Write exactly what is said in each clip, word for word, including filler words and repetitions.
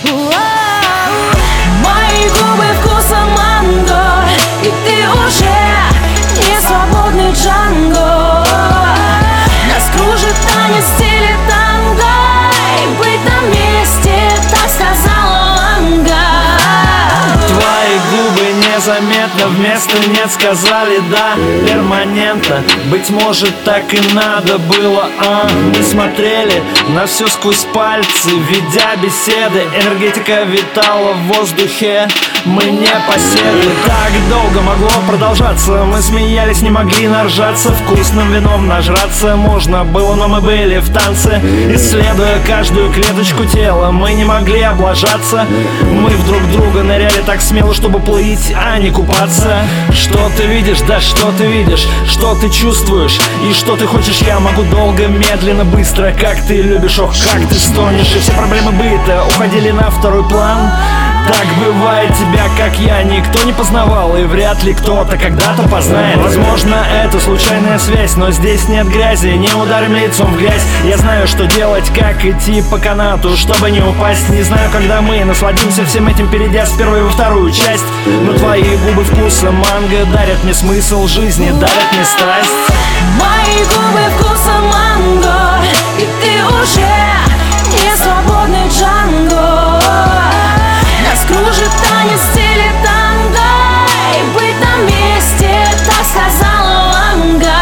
Мои губы вкусом манго, и ты уже не свободный Джанго. Нас кружит танец в стиле танго, и быть на месте, так сказала Ланга. Твои губы незаметно вместо «нет» сказали «да» перманентно. Быть может, так и надо было, а мы смотрели на все сквозь пальцы, ведя беседы. Энергетика витала в воздухе, мы не поседы. Так долго могло продолжаться, мы смеялись, не могли наржаться. Вкусным вином нажраться можно было, но мы были в танце. Исследуя каждую клеточку тела, мы не могли облажаться. Мы в друг друга ныряли так смело, чтобы плыть, а не купаться. Что ты видишь, да что ты видишь, что ты чувствуешь и что ты хочешь, я могу долго, медленно, быстро, как ты любишь, ох, как ты стонешь. И все проблемы быта уходили на второй план. Так бывает, тебя, как я, никто не познавал, и вряд ли кто-то когда-то познает. Возможно, это случайная связь, но здесь нет грязи, не ударим лицом в грязь. Я знаю, что делать, как идти по канату, чтобы не упасть. Не знаю, когда мы насладимся всем этим, перейдя с первой во вторую часть. Но твои губы вкуса манго дарят мне смысл жизни, дарят мне страсть. Мои губы вкуса манго, и ты уже не свободный Джанго. Нас кружит танец в стиле танго, и быть на месте, так сказала Ланга.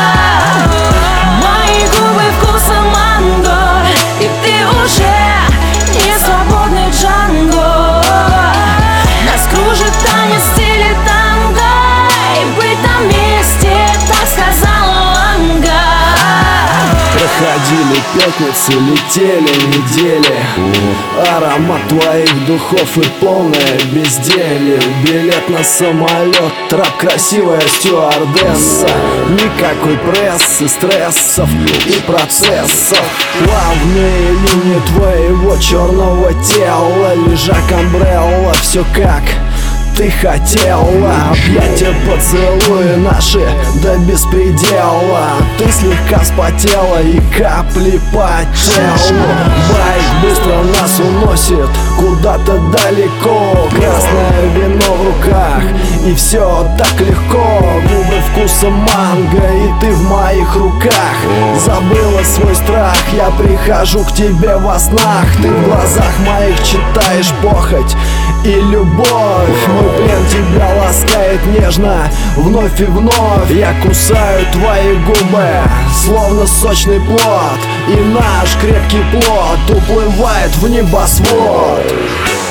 Мои губы вкуса манго, и ты уже не свободный Джанго. Нас кружит танец в стиле танго, и быть на месте, так сказала Ланга. Проходили пятницы, летели недели, аромат твоих духов и полное безделье. Билет на самолет, трап, красивая стюардесса. Никакой прессы, стрессов и процессов. Плавные линии твоего черного тела, лежак амбрелла, все как ты хотела. Объятия, поцелуи наши до беспредела. Ты слегка спотела и капли по телу. Байк быстро нас уносит куда-то далеко. Красное вино в руках, и все так легко. Губы вкуса манго, и ты в моих руках. Забыла свой страх, я прихожу к тебе во снах. Ты в глазах моих читаешь похоть и любовь. Мой плен тебя ласкает нежно, вновь и вновь. Я кусаю твои губы, словно сочный плод, и наш крепкий плод уплывает в небосвод.